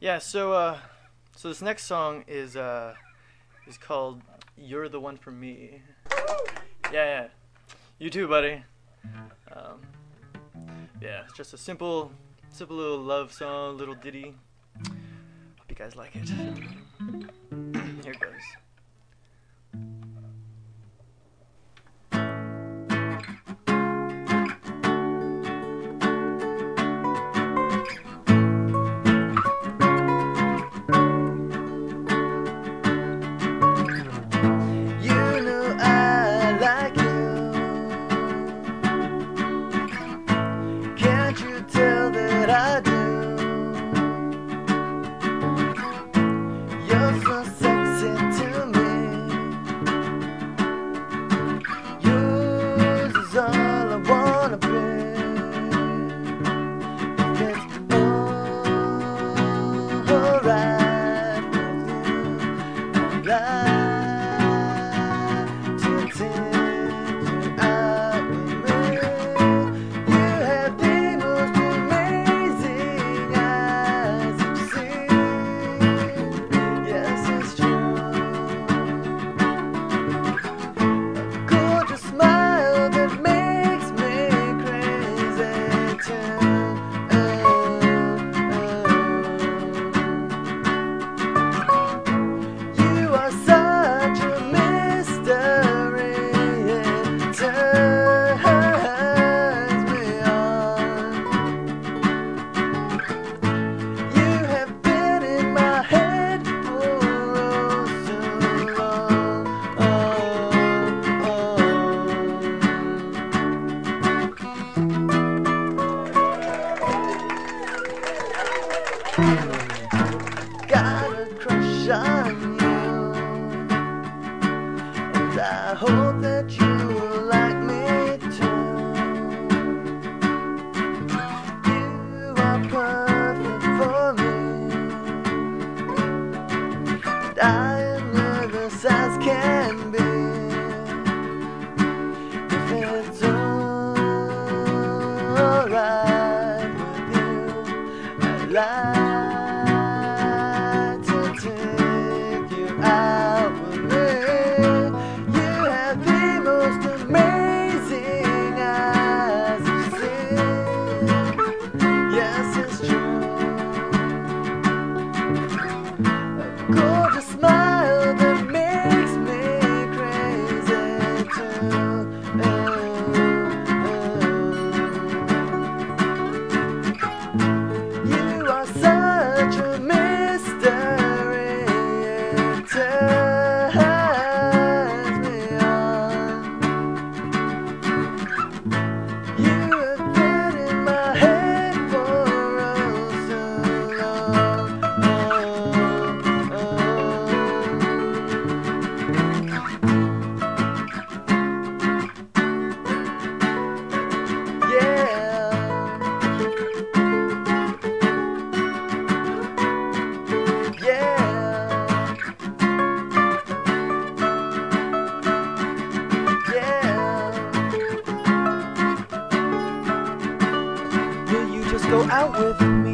Yeah, so this next song is called "You're the One for Me." Yeah, yeah. You too, buddy. Um, yeah, it's just a simple little love song, little ditty. Hope you guys like it. Here it goes. You know I like you. Can't you tell that I do? You're so sexy to me. Yours is all I wanna be. If it's alright with you, I'd like to take you out with me. You have the most amazing eyes I've seen. Yes, it's true. A gorgeous smile that makes me crazy too. You are such a mystery. It turns me on. You have been in my head for oh so long. Got a crush on you, and I hope that you will like me too. You are perfect for me, and I am nervous as can be. If it's alright with you, I'd like to take you out with me. You have the most amazing eyes I've seen. Yes, it's true. A gorgeous smile that makes me crazy too. You are such a mystery. It turns me on. You have been in my head for oh so long. Yeah. Yeah. Yeah. Will you just go out with me?